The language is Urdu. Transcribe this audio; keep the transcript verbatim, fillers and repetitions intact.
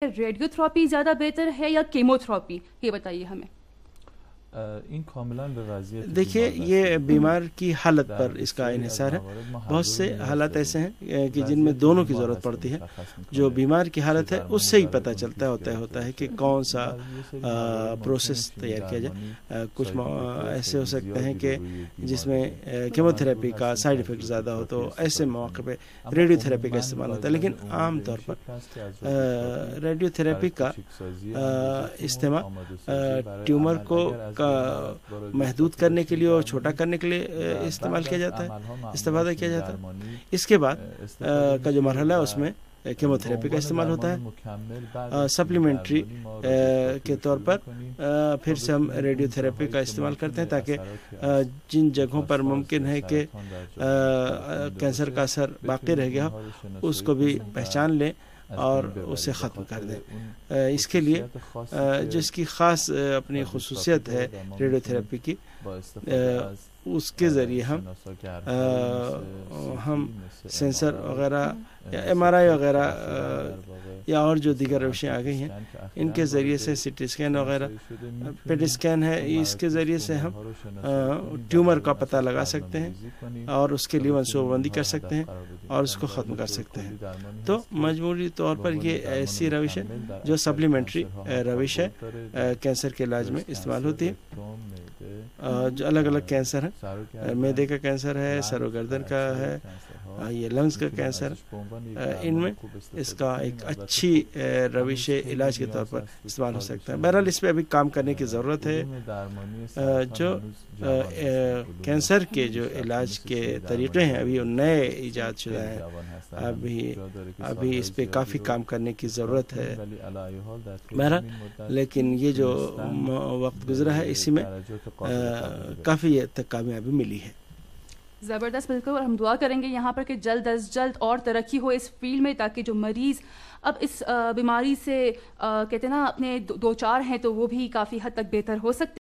ریڈیو تھراپی زیادہ بہتر ہے یا کیمو تھراپی، یہ بتائیے ہمیں. دیکھیے یہ بیمار کی حالت پر اس کا انحصار ہے. بہت سے حالات ایسے ہیں کہ جن میں دونوں کی ضرورت پڑتی ہے. جو بیمار کی حالت ہے اس سے ہی پتہ چلتا ہوتا ہوتا ہے کہ کون سا پروسیس تیار کیا جائے. کچھ ایسے ہو سکتے ہیں کہ جس میں کیمو تھراپی کا سائیڈ افیکٹ زیادہ ہو تو ایسے مواقع پہ ریڈیو تھراپی کا استعمال ہوتا ہے. لیکن عام طور پر ریڈیو تھراپی کا استعمال ٹیومر کو محدود کرنے کے لیے اور چھوٹا کرنے کے لیے استعمال کیا جاتا ہے، استفادہ کیا جاتا ہے. اس کے بعد کا جو مرحلہ ہے اس میں کیمو تھراپی کا استعمال ہوتا ہے. سپلیمنٹری کے طور پر پھر سے ہم ریڈیو تھراپی کا استعمال کرتے ہیں تاکہ جن جگہوں پر ممکن ہے کہ کینسر کا اثر باقی رہ گیا ہو اس کو بھی پہچان لیں اور اسے ختم کر دیں. اس کے لیے جس کی خاص اپنی خصوصیت ہے ریڈیو تھراپی کی، اس کے ذریعے ہم ہم سینسر وغیرہ یا ایم آر آئی وغیرہ یا اور جو دیگر روشیں آ گئی ہیں ان کے ذریعے سے سی ٹی اسکین وغیرہ پیٹ اسکین ہے، اس کے ذریعے سے ہم ٹیومر کا پتہ لگا سکتے ہیں اور اس کے لیے منصوبہ بندی کر سکتے ہیں اور اس کو ختم کر سکتے ہیں. تو مجموعی طور پر یہ ایسی روش ہے جو سپلیمنٹری روش ہے کینسر کے علاج میں استعمال ہوتی ہے. جو الگ الگ کینسر ہیں، معدے کا کینسر ہے، سر و گردن کا ہے، یہ لنگز کا کینسر، ان میں اس کا ایک اچھی روش علاج کے طور پر استعمال ہو سکتا ہے. بہرحال اس پہ ابھی کام کرنے کی ضرورت ہے. جو کینسر کے جو علاج کے طریقے ہیں ابھی نئے ایجاد شدہ ہیں، ابھی ابھی اس پہ کافی کام کرنے کی ضرورت ہے. بہرحال لیکن یہ جو وقت گزرا ہے اسی میں کافی حد تک کامیابی ملی ہے. زبردست، بالکل. اور ہم دعا کریں گے یہاں پر کہ جلد از جلد اور ترقی ہو اس فیلڈ میں تاکہ جو مریض اب اس بیماری سے کہتے ہیں نا اپنے دو چار ہیں تو وہ بھی کافی حد تک بہتر ہو سکتے